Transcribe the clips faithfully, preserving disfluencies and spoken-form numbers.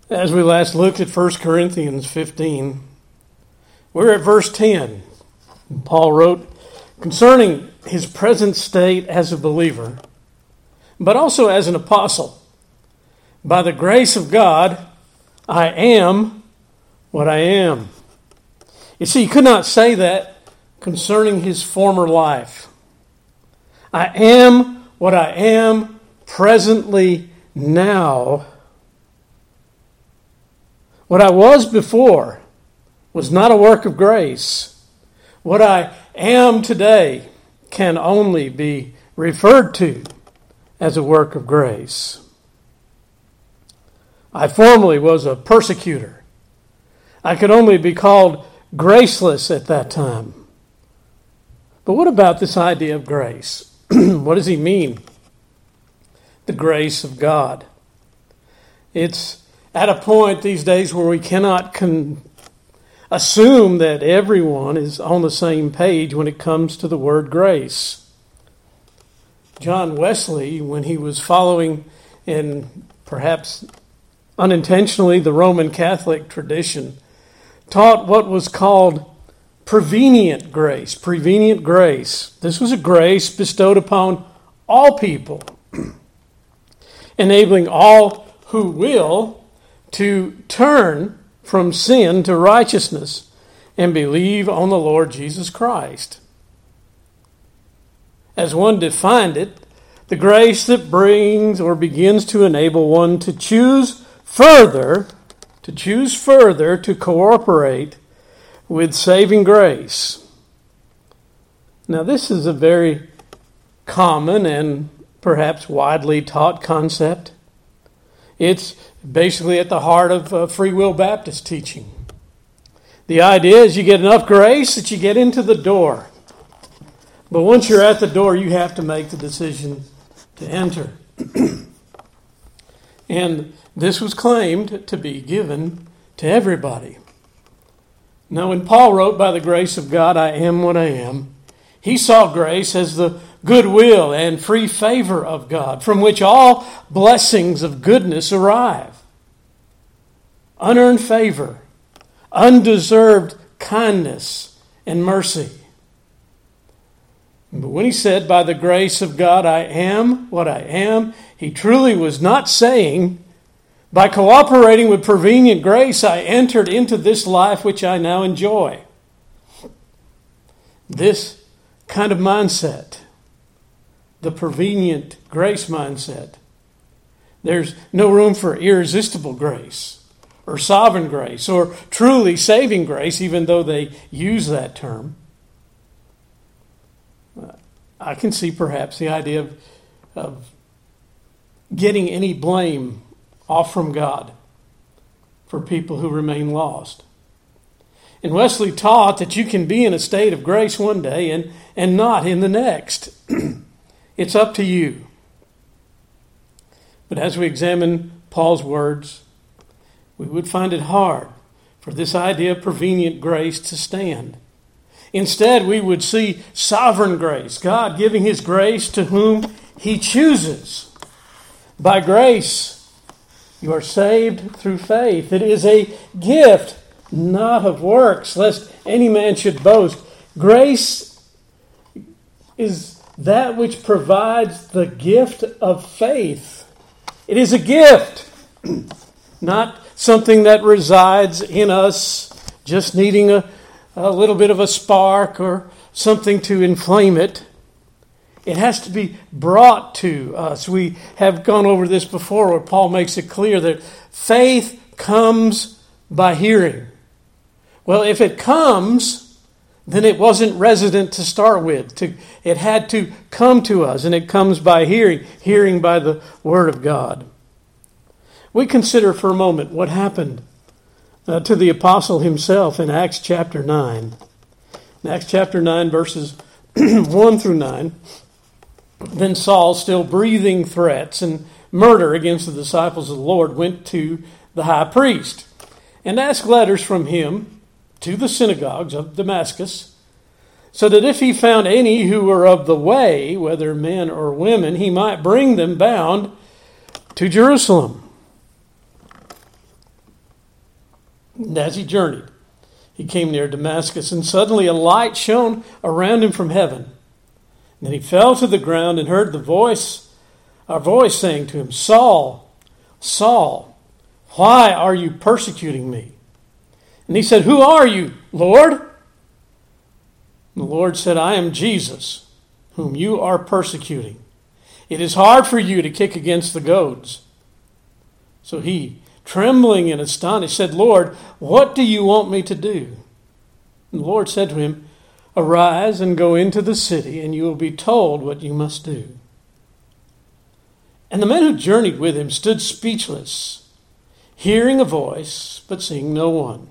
As we last looked at First Corinthians fifteen, we're at verse ten. Paul wrote concerning his present state as a believer, but also as an apostle. By the grace of God, I am what I am. You see, he could not say that concerning his former life. I am what I am presently now. What I was before was not a work of grace. What I am today can only be referred to as a work of grace. I formerly was a persecutor. I could only be called graceless at that time. But what about this idea of grace? What does he mean? The grace of God. It's at a point these days where we cannot con- assume that everyone is on the same page when it comes to the word grace. John Wesley, when he was following in perhaps unintentionally the Roman Catholic tradition, taught what was called prevenient grace. Prevenient grace. This was a grace bestowed upon all people, enabling all who will to turn from sin to righteousness and believe on the Lord Jesus Christ. As one defined it, the grace that brings or begins to enable one to choose further, to choose further to cooperate with saving grace. Now, this is a very common and perhaps widely taught concept. It's basically at the heart of uh, Free Will Baptist teaching. The idea is you get enough grace that you get into the door. But once you're at the door, you have to make the decision to enter. And this was claimed to be given to everybody. Now, when Paul wrote, by the grace of God, I am what I am, he saw grace as the goodwill and free favor of God, from which all blessings of goodness arrive. Unearned favor, undeserved kindness and mercy. But when he said, by the grace of God, I am what I am, he truly was not saying, by cooperating with prevenient grace, I entered into this life which I now enjoy. This kind of mindset, the prevenient grace mindset, there's no room for irresistible grace or sovereign grace or truly saving grace, even though they use that term. I can see perhaps the idea of, of getting any blame off from God for people who remain lost. And Wesley taught that you can be in a state of grace one day and, and not in the next. It's up to you. But as we examine Paul's words, we would find it hard for this idea of prevenient grace to stand. Instead, we would see sovereign grace, God giving his grace to whom he chooses. By grace, you are saved through faith. It is a gift, not of works, lest any man should boast. Grace is that which provides the gift of faith. It is a gift, not something that resides in us, just needing a, a little bit of a spark or something to inflame it. It has to be brought to us. We have gone over this before where Paul makes it clear that faith comes by hearing. Well, if it comes, then it wasn't resident to start with. To, it had to come to us, and it comes by hearing, hearing by the Word of God. We consider for a moment what happened uh, to the apostle himself in Acts chapter nine. In Acts chapter nine, verses one through nine. Then Saul, still breathing threats and murder against the disciples of the Lord, went to the high priest and asked letters from him to the synagogues of Damascus, so that if he found any who were of the way, whether men or women, he might bring them bound to Jerusalem. And as he journeyed, he came near Damascus, and suddenly a light shone around him from heaven. And then he fell to the ground and heard the voice, a voice saying to him, Saul, Saul, why are you persecuting me? And he said, Who are you, Lord? And the Lord said, I am Jesus, whom you are persecuting. It is hard for you to kick against the goads. So he, trembling and astonished, said, Lord, what do you want me to do? And the Lord said to him, Arise and go into the city, and you will be told what you must do. And the men who journeyed with him stood speechless, hearing a voice, but seeing no one.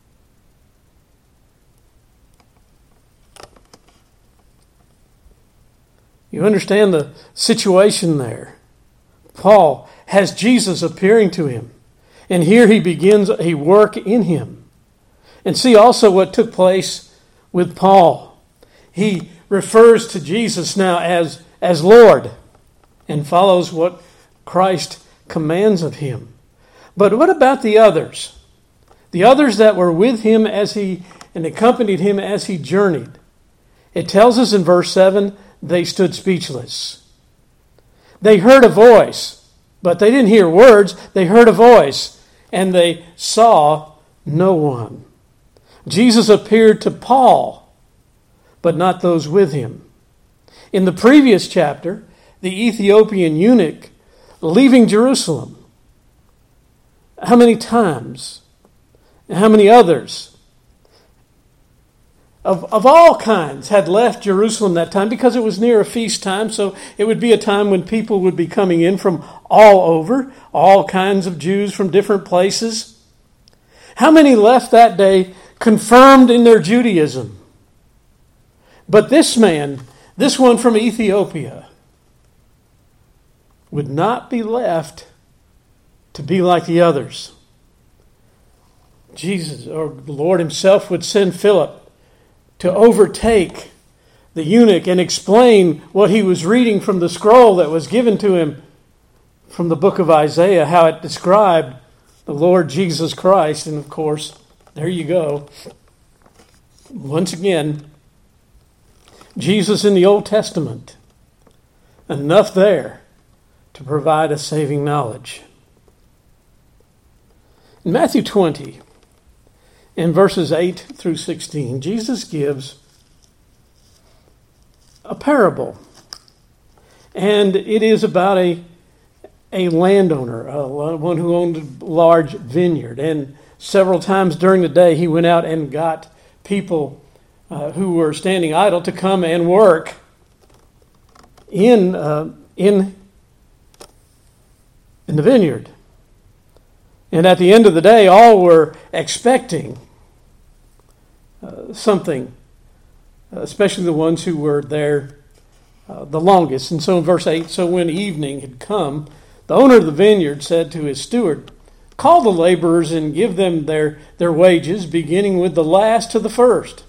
You understand the situation there. Paul has Jesus appearing to him. And here he begins a work in him. And see also what took place with Paul. He refers to Jesus now as, as Lord and follows what Christ commands of him. But what about the others? The others that were with him as he and accompanied him as he journeyed. It tells us in verse seven, they stood speechless. They heard a voice, but they didn't hear words. They heard a voice. And they saw no one. Jesus appeared to Paul, but not those with him. In the previous chapter, the Ethiopian eunuch leaving Jerusalem. How many times? And how many others? Of, of all kinds had left Jerusalem that time because it was near a feast time, so it would be a time when people would be coming in from all over, all kinds of Jews from different places. How many left that day confirmed in their Judaism? But this man, this one from Ethiopia, would not be left to be like the others. Jesus, or the Lord himself, would send Philip to overtake the eunuch and explain what he was reading from the scroll that was given to him from the book of Isaiah, how it described the Lord Jesus Christ. And of course, there you go. Once again, Jesus in the Old Testament. Enough there to provide a saving knowledge. In Matthew twenty, in verses eight through sixteen, Jesus gives a parable. And it is about a, a landowner, a, one who owned a large vineyard. And several times during the day, he went out and got people uh, who were standing idle to come and work in, uh, in, in the vineyard. And at the end of the day, all were expecting uh, something, especially the ones who were there uh, the longest. And so in verse eight, so when evening had come, the owner of the vineyard said to his steward, Call the laborers and give them their, their wages, beginning with the last to the first.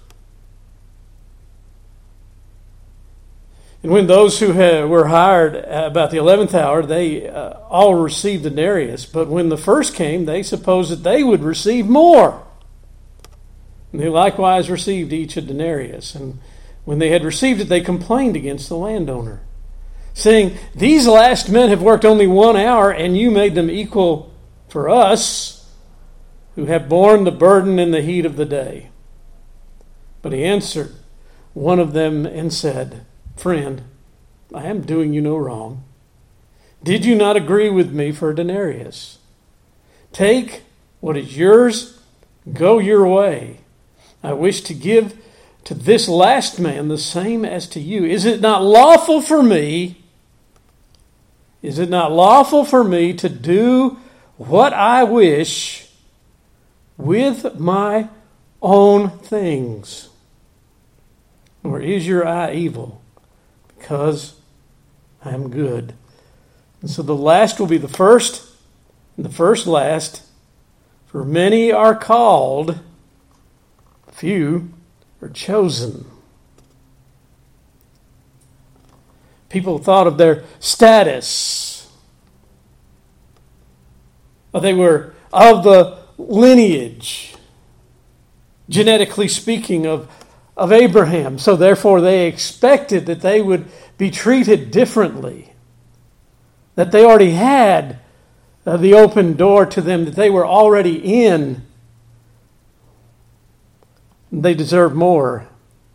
And when those who had, were hired about the eleventh hour, they uh, all received denarius. But when the first came, they supposed that they would receive more. And they likewise received each a denarius. And when they had received it, they complained against the landowner, saying, These last men have worked only one hour, and you made them equal for us, who have borne the burden in the heat of the day. But he answered one of them and said, Friend, I am doing you no wrong. Did you not agree with me for a denarius? Take what is yours, go your way. I wish to give to this last man the same as to you. Is it not lawful for me? Is it not lawful for me to do what I wish with my own things? Or is your eye evil? Because I am good. And so the last will be the first, and the first last. For many are called, few are chosen. People thought of their status. They were of the lineage, genetically speaking, of, of Abraham. So therefore they expected that they would be treated differently, that they already had uh, the open door to them, that they were already in. They deserve more.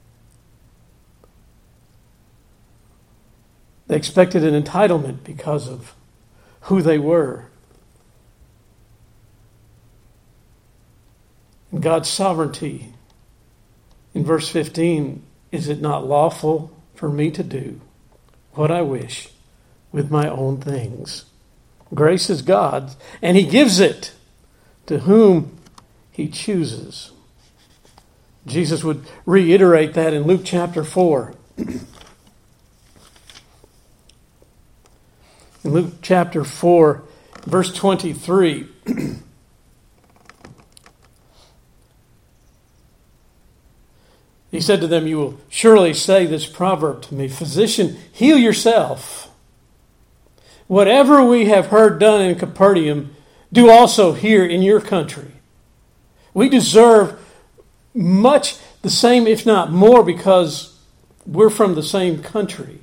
They expected an entitlement because of who they were. And God's sovereignty, in verse fifteen, is it not lawful for me to do what I wish with my own things? Grace is God's, and He gives it to whom He chooses. Jesus would reiterate that in Luke chapter four. In Luke chapter four, verse twenty-three, He said to them, "You will surely say this proverb to me, 'Physician, heal yourself. Whatever we have heard done in Capernaum, do also here in your country.'" We deserve much the same, if not more, because we're from the same country.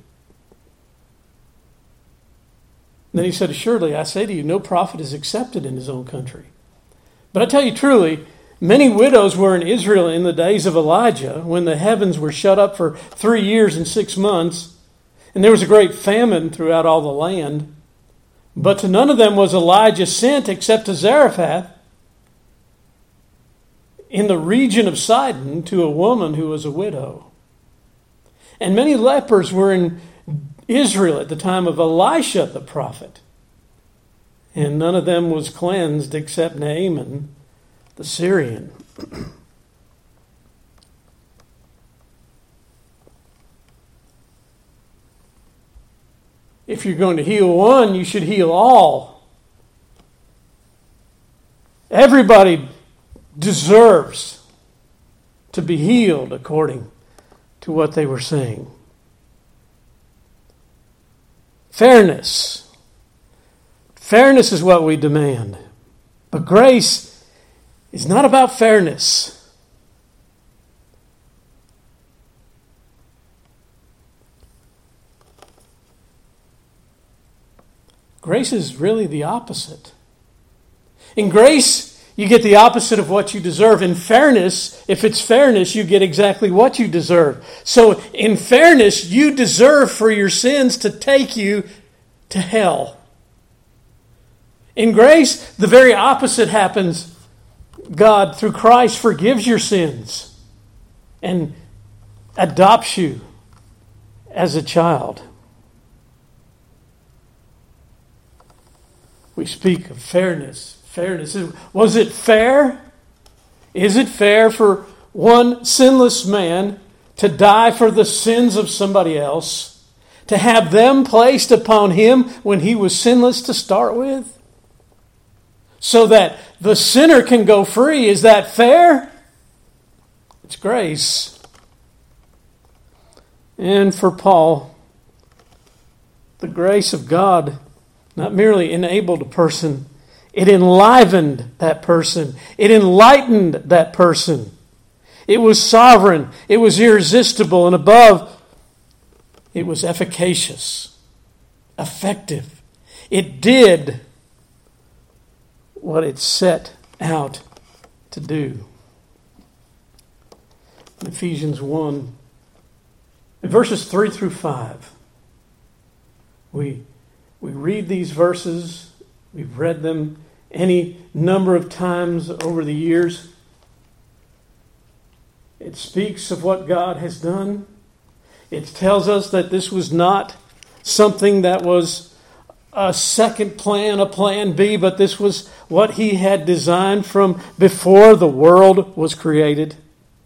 And then He said, "Assuredly, I say to you, no prophet is accepted in his own country." But I tell you truly, many widows were in Israel in the days of Elijah, when the heavens were shut up for three years and six months, and there was a great famine throughout all the land. But to none of them was Elijah sent except to Zarephath, in the region of Sidon, to a woman who was a widow. And many lepers were in Israel at the time of Elisha the prophet, and none of them was cleansed except Naaman the Syrian. If you're going to heal one, you should heal all. Everybody deserves to be healed according to what they were saying. Fairness. Fairness is what we demand. But grace is not about fairness. Grace is really the opposite. In grace, you get the opposite of what you deserve. In fairness, if it's fairness, you get exactly what you deserve. So in fairness, you deserve for your sins to take you to hell. In grace, the very opposite happens. God, through Christ, forgives your sins and adopts you as a child. We speak of fairness. Fairness. Was it fair? Is it fair for one sinless man to die for the sins of somebody else? To have them placed upon him when he was sinless to start with? So that the sinner can go free. Is that fair? It's grace. And for Paul, the grace of God not merely enabled a person, it enlivened that person. It enlightened that person. It was sovereign. It was irresistible. And above, it was efficacious, effective. It did what it set out to do. In Ephesians one, in verses three through five, we, we read these verses. We've read them any number of times over the years. It speaks of what God has done. It tells us that this was not something that was a second plan, a plan B, but this was what He had designed from before the world was created.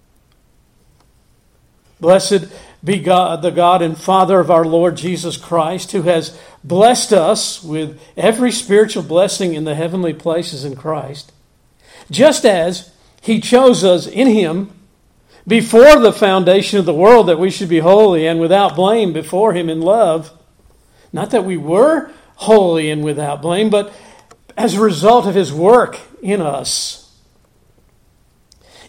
Blessed be God, the God and Father of our Lord Jesus Christ, who has blessed us with every spiritual blessing in the heavenly places in Christ, just as He chose us in Him before the foundation of the world, that we should be holy and without blame before Him in love. Not that we were holy and without blame, but as a result of His work in us.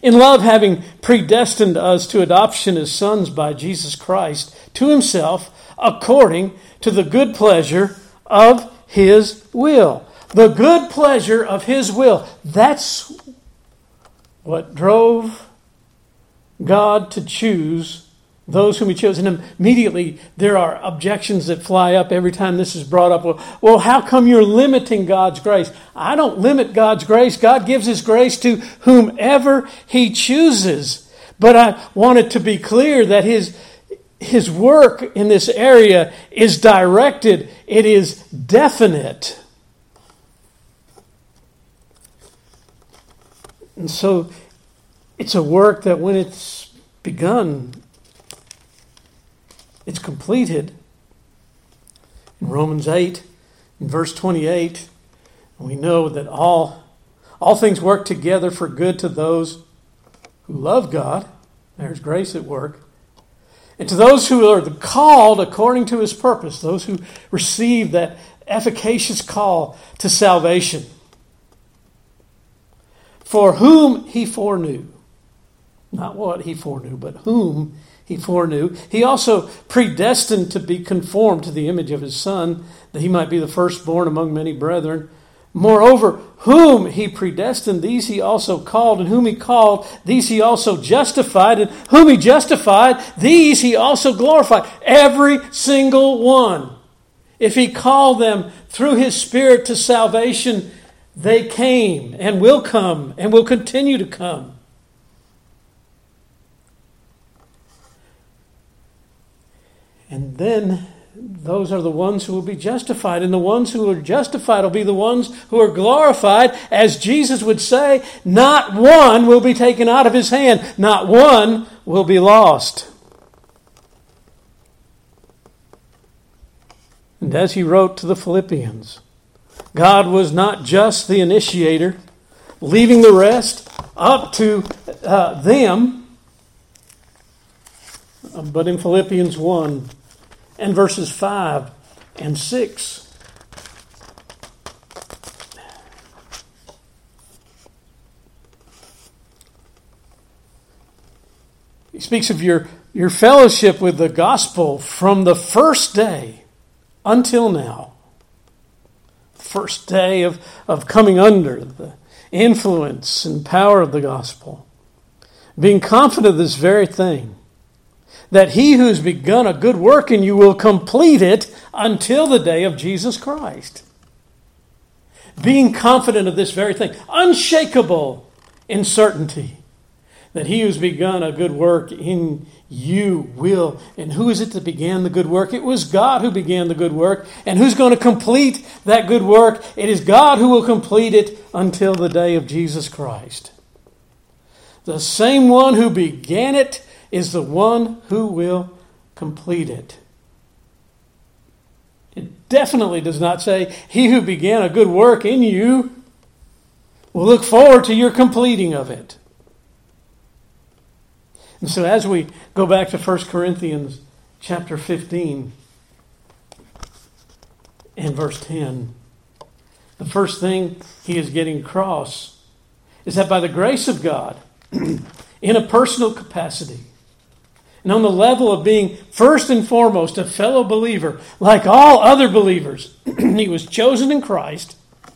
In love, having predestined us to adoption as sons by Jesus Christ to himself, according to the good pleasure of his will. The good pleasure of his will. That's what drove God to choose those whom he chose. And immediately there are objections that fly up every time this is brought up. Well, well, how come you're limiting God's grace? I don't limit God's grace. God gives his grace to whomever he chooses. But I want it to be clear that his, his work in this area is directed. It is definite. And so it's a work that when it's begun, it's completed. In Romans eight, in verse twenty-eight, we know that all, all things work together for good to those who love God. There's grace at work. And to those who are called according to his purpose, those who receive that efficacious call to salvation. For whom he foreknew, not what he foreknew, but whom he foreknew, he also predestined to be conformed to the image of his Son, that he might be the firstborn among many brethren. Moreover, whom he predestined, these he also called, and whom he called, these he also justified, and whom he justified, these he also glorified. Every single one. If he called them through his Spirit to salvation, they came and will come and will continue to come. And then those are the ones who will be justified. And the ones who are justified will be the ones who are glorified. As Jesus would say, not one will be taken out of his hand. Not one will be lost. And as he wrote to the Philippians, God was not just the initiator, leaving the rest up to uh, them. But in Philippians one and verses five and six, he speaks of your, your fellowship with the gospel from the first day until now. First day of, of coming under the influence and power of the gospel. Being confident of this very thing, that he who's begun a good work in you will complete it until the day of Jesus Christ. Being confident of this very thing, unshakable in certainty, that he who's begun a good work in you will. And who is it that began the good work? It was God who began the good work. And who's going to complete that good work? It is God who will complete it until the day of Jesus Christ. The same one who began it is the one who will complete it. It definitely does not say, he who began a good work in you will look forward to your completing of it. And so as we go back to First Corinthians chapter fifteen and verse ten, the first thing he is getting across is that by the grace of God, in a personal capacity, and on the level of being first and foremost a fellow believer, like all other believers, he was chosen in Christ,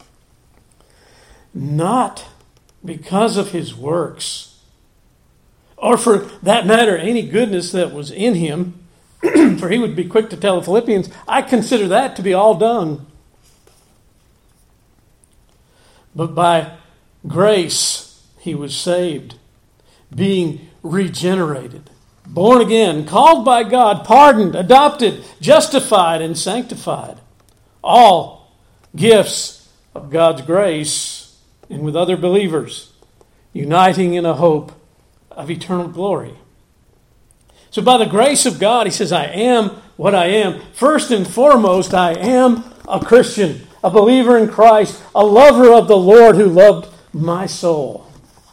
not because of his works, or for that matter, any goodness that was in him, for he would be quick to tell the Philippians, I consider that to be all done. But by grace, he was saved, being regenerated, born again, called by God, pardoned, adopted, justified, and sanctified. All gifts of God's grace, and with other believers, uniting in a hope of eternal glory. So by the grace of God, he says, I am what I am. First and foremost, I am a Christian, a believer in Christ, a lover of the Lord who loved my soul.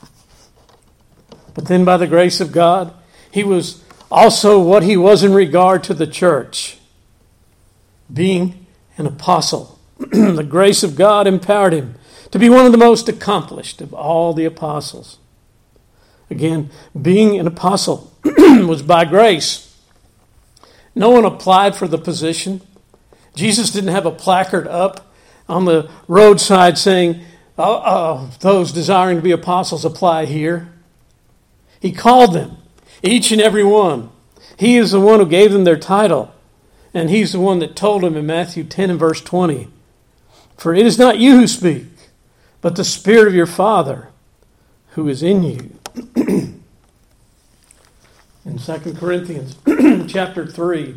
But then by the grace of God, he was also what he was in regard to the church, being an apostle. The grace of God empowered him to be one of the most accomplished of all the apostles. Again, being an apostle was by grace. No one applied for the position. Jesus didn't have a placard up on the roadside saying, oh, oh, those desiring to be apostles apply here. He called them, each and every one. He is the one who gave them their title. And he's the one that told them in Matthew ten and verse twenty, for it is not you who speak, but the Spirit of your Father who is in you. In Second Corinthians chapter three,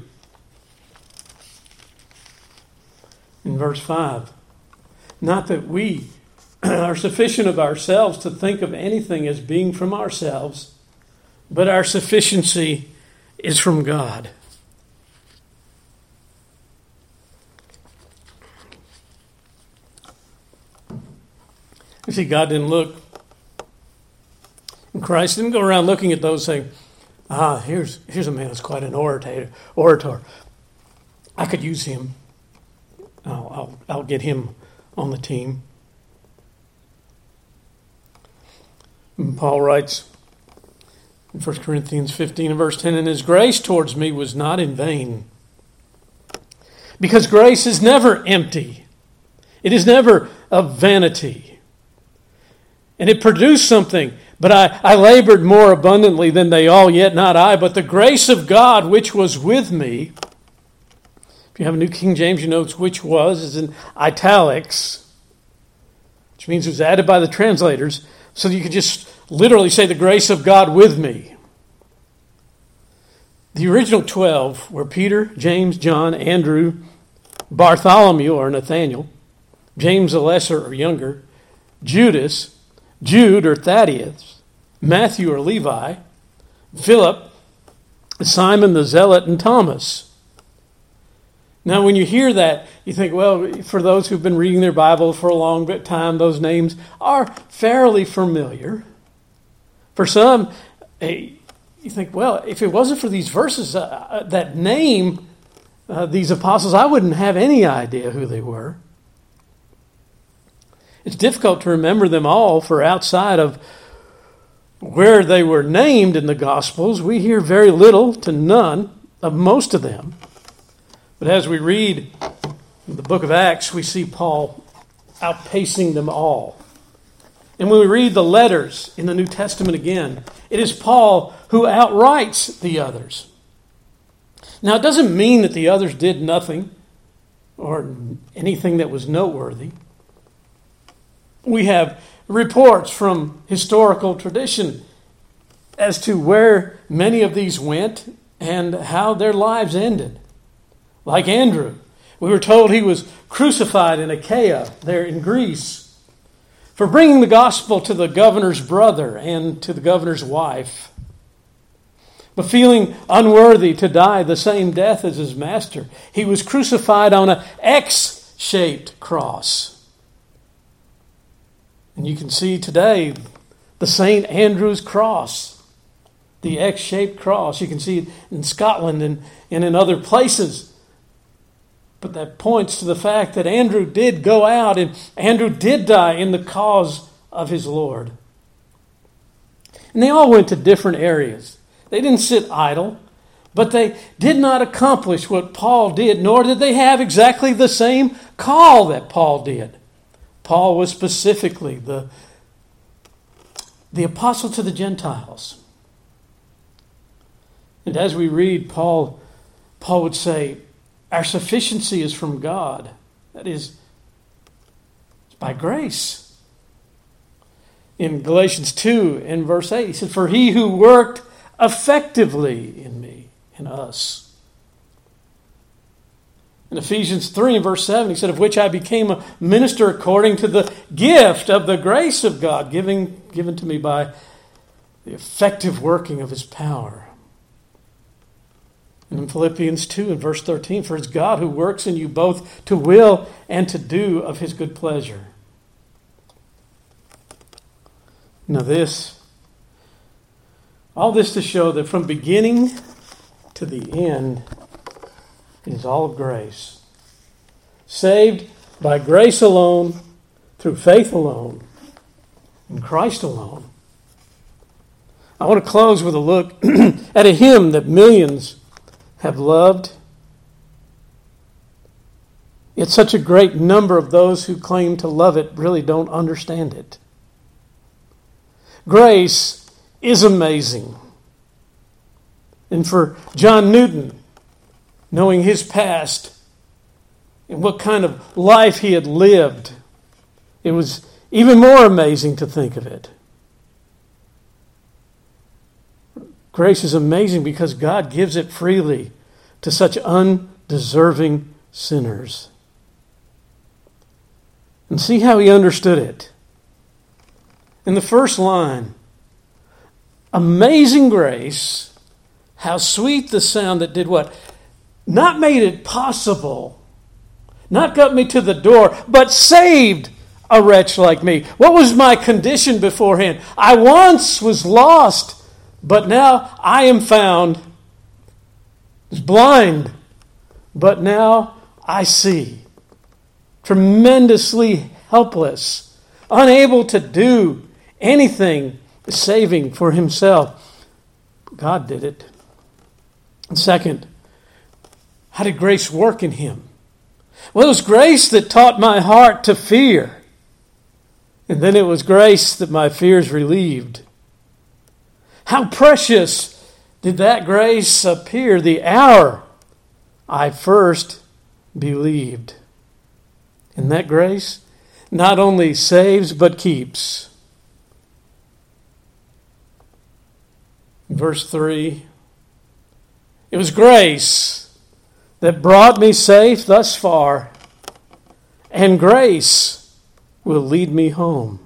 in verse five, not that we are sufficient of ourselves to think of anything as being from ourselves, but our sufficiency is from God. You see, God didn't look, and Christ didn't go around looking at those saying, ah, here's here's a man that's quite an orator. orator. I could use him. I'll, I'll, I'll get him on the team. And Paul writes in First Corinthians fifteen and verse ten, and his grace towards me was not in vain. Because grace is never empty. It is never of vanity. And it produced something. But I, I labored more abundantly than they all, yet not I, but the grace of God which was with me. If you have a New King James, you know which was is in italics, which means it was added by the translators, so you could just literally say the grace of God with me. The original twelve were Peter, James, John, Andrew, Bartholomew or Nathaniel, James the Lesser or Younger, Judas, Jude or Thaddeus, Matthew or Levi, Philip, Simon the Zealot, and Thomas. Now, when you hear that, you think, well, for those who've been reading their Bible for a long bit of time, those names are fairly familiar. For some, you think, well, if it wasn't for these verses uh, that name uh, these apostles, I wouldn't have any idea who they were. It's difficult to remember them all, for outside of where they were named in the Gospels, we hear very little to none of most of them. But as we read the book of Acts, we see Paul outpacing them all. And when we read the letters in the New Testament again, it is Paul who outwrites the others. Now, it doesn't mean that the others did nothing or anything that was noteworthy. We have reports from historical tradition as to where many of these went and how their lives ended. Like Andrew, we were told he was crucified in Achaia, there in Greece, for bringing the gospel to the governor's brother and to the governor's wife. But feeling unworthy to die the same death as his master, he was crucified on an X-shaped cross. And you can see today the Saint Andrew's cross, the X-shaped cross. You can see it in Scotland and, and in other places. But that points to the fact that Andrew did go out and Andrew did die in the cause of his Lord. And they all went to different areas. They didn't sit idle, but they did not accomplish what Paul did, nor did they have exactly the same call that Paul did. Paul was specifically the, the apostle to the Gentiles. And as we read, Paul, Paul would say, our sufficiency is from God. That is, it's by grace. In Galatians two, in verse eight, he said, for he who worked effectively in me, in us. In Ephesians three and verse seven, he said, of which I became a minister according to the gift of the grace of God given, given to me by the effective working of his power. And in Philippians two and verse thirteen, for it's God who works in you both to will and to do of his good pleasure. Now this, all this to show that from beginning to the end, it is all of grace. Saved by grace alone, through faith alone, in Christ alone. I want to close with a look at a hymn that millions have loved. Yet such a great number of those who claim to love it really don't understand it. Grace is amazing. And for John Newton, knowing his past and what kind of life he had lived, it was even more amazing to think of it. Grace is amazing because God gives it freely to such undeserving sinners. And see how he understood it. In the first line, amazing grace, how sweet the sound that did what? Not made it possible, not got me to the door, but saved a wretch like me. What was my condition beforehand? I once was lost, but now I am found. I was blind, but now I see. Tremendously helpless, unable to do anything saving for himself. God did it. And second, how did grace work in him? Well, it was grace that taught my heart to fear. And then it was grace that my fears relieved. How precious did that grace appear the hour I first believed. And that grace not only saves but keeps. Verse three, it was grace that brought me safe thus far, and grace will lead me home.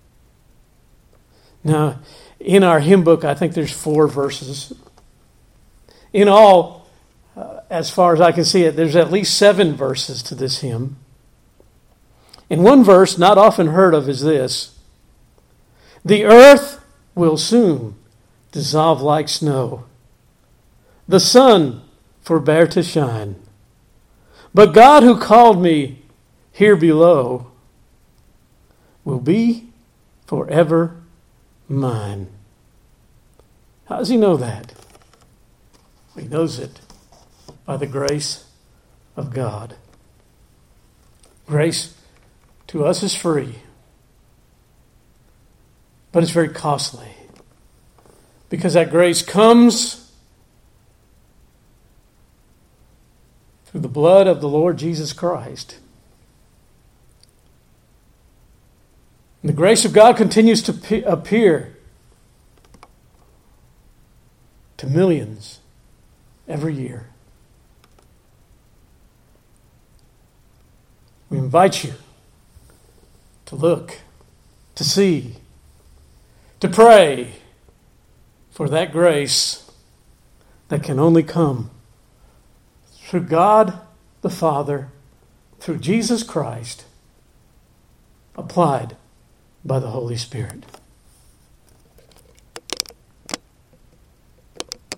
Now, in our hymn book, I think there's four verses. In all, uh, as far as I can see it, there's at least seven verses to this hymn. And one verse not often heard of is this: the earth will soon dissolve like snow, the sun forbear to shine, but God who called me here below will be forever mine. How does he know that? He knows it by the grace of God. Grace to us is free, but it's very costly, because that grace comes through the blood of the Lord Jesus Christ. And the grace of God continues to pe- appear to millions every year. We invite you to look, to see, to pray for that grace that can only come through God the Father, through Jesus Christ, applied by the Holy Spirit.